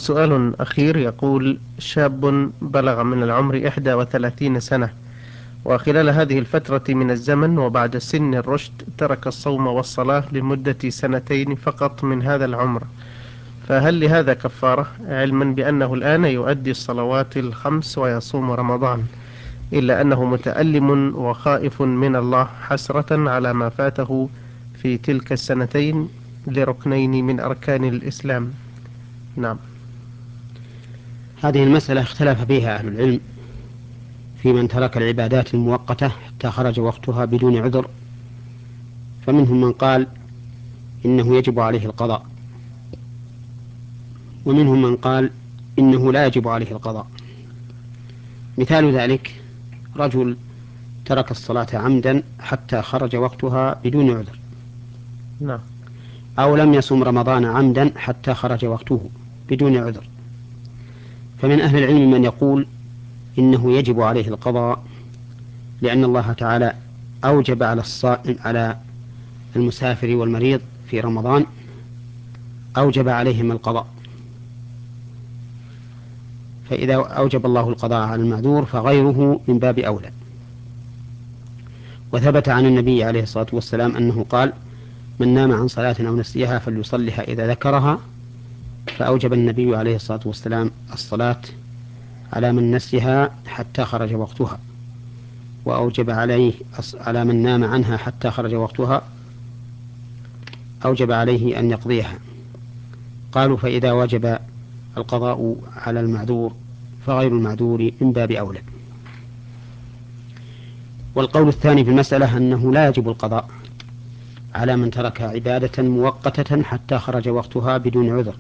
سؤال أخير يقول: شاب بلغ من العمر 31 سنة، وخلال هذه الفترة من الزمن وبعد سن الرشد ترك الصوم والصلاة لمدة 2 فقط من هذا العمر، فهل لهذا كفارة، علما بأنه الآن يؤدي الصلوات الخمس ويصوم رمضان، إلا أنه متألم وخائف من الله حسرة على ما فاته في تلك السنتين لركنين من أركان الإسلام؟ نعم. هذه المسألة اختلف فيها أهل العلم في من ترك العبادات المؤقتة حتى خرج وقتها بدون عذر، فمنهم من قال إنه يجب عليه القضاء، ومنهم من قال إنه لا يجب عليه القضاء. مثال ذلك رجل ترك الصلاة عمدا حتى خرج وقتها بدون عذر، نعم. أو لم يصم رمضان عمدا حتى خرج وقته بدون عذر. فمن أهل العلم من يقول إنه يجب عليه القضاء، لأن الله تعالى أوجب على الصائم على المسافر والمريض في رمضان أوجب عليهم القضاء، فإذا أوجب الله القضاء على المعذور فغيره من باب أولى. وثبت عن النبي عليه الصلاة والسلام أنه قال: من نام عن صلاة أو نسيها فليصلها إذا ذكرها، فأوجب النبي عليه الصلاة والسلام الصلاة على من نسيها حتى خرج وقتها، وأوجب عليه على من نام عنها حتى خرج وقتها أوجب عليه أن يقضيها. قالوا: فإذا وجب القضاء على المعذور فغير المعذور من باب أولى. والقول الثاني في المسألة أنه لا يجب القضاء على من ترك عبادة مؤقتة حتى خرج وقتها بدون عذر،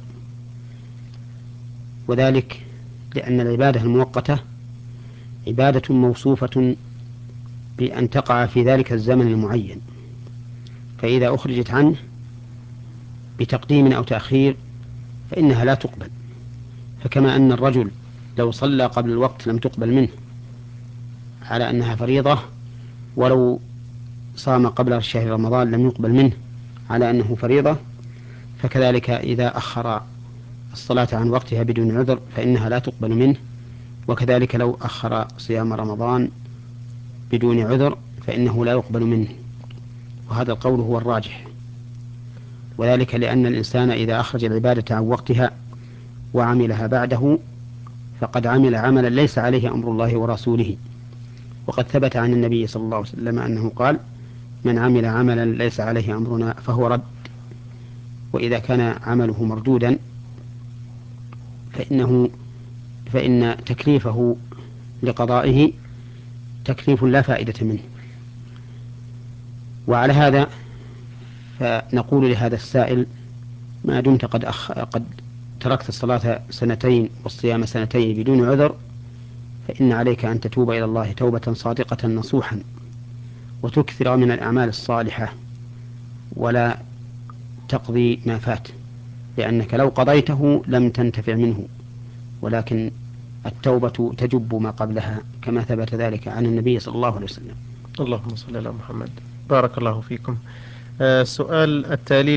وذلك لأن العبادة المؤقتة عبادة موصوفة بأن تقع في ذلك الزمن المعين، فإذا أخرجت عنه بتقديم أو تأخير فإنها لا تقبل. فكما أن الرجل لو صلى قبل الوقت لم تقبل منه على أنها فريضة، ولو صام قبل شهر رمضان لم يقبل منه على أنه فريضة، فكذلك إذا أخر الصلاة عن وقتها بدون عذر فإنها لا تقبل منه، وكذلك لو أخر صيام رمضان بدون عذر فإنه لا يقبل منه. وهذا القول هو الراجح، وذلك لأن الإنسان إذا أخرج العبادة عن وقتها وعملها بعده فقد عمل عملا ليس عليه أمر الله ورسوله. وقد ثبت عن النبي صلى الله عليه وسلم أنه قال: من عمل عملا ليس عليه أمرنا فهو رد. وإذا كان عمله مردودا فإن تكليفه لقضائه تكليف لا فائدة منه. وعلى هذا فنقول لهذا السائل: ما دمت قد تركت الصلاة سنتين والصيام سنتين بدون عذر، فإن عليك أن تتوب إلى الله توبة صادقة نصوحا، وتكثر من الأعمال الصالحة، ولا تقضي ما فات، لأنك لو قضيته لم تنتفع منه، ولكن التوبة تجب ما قبلها، كما ثبت ذلك عن النبي صلى الله عليه وسلم. اللهم صل على محمد. بارك الله فيكم. السؤال التالي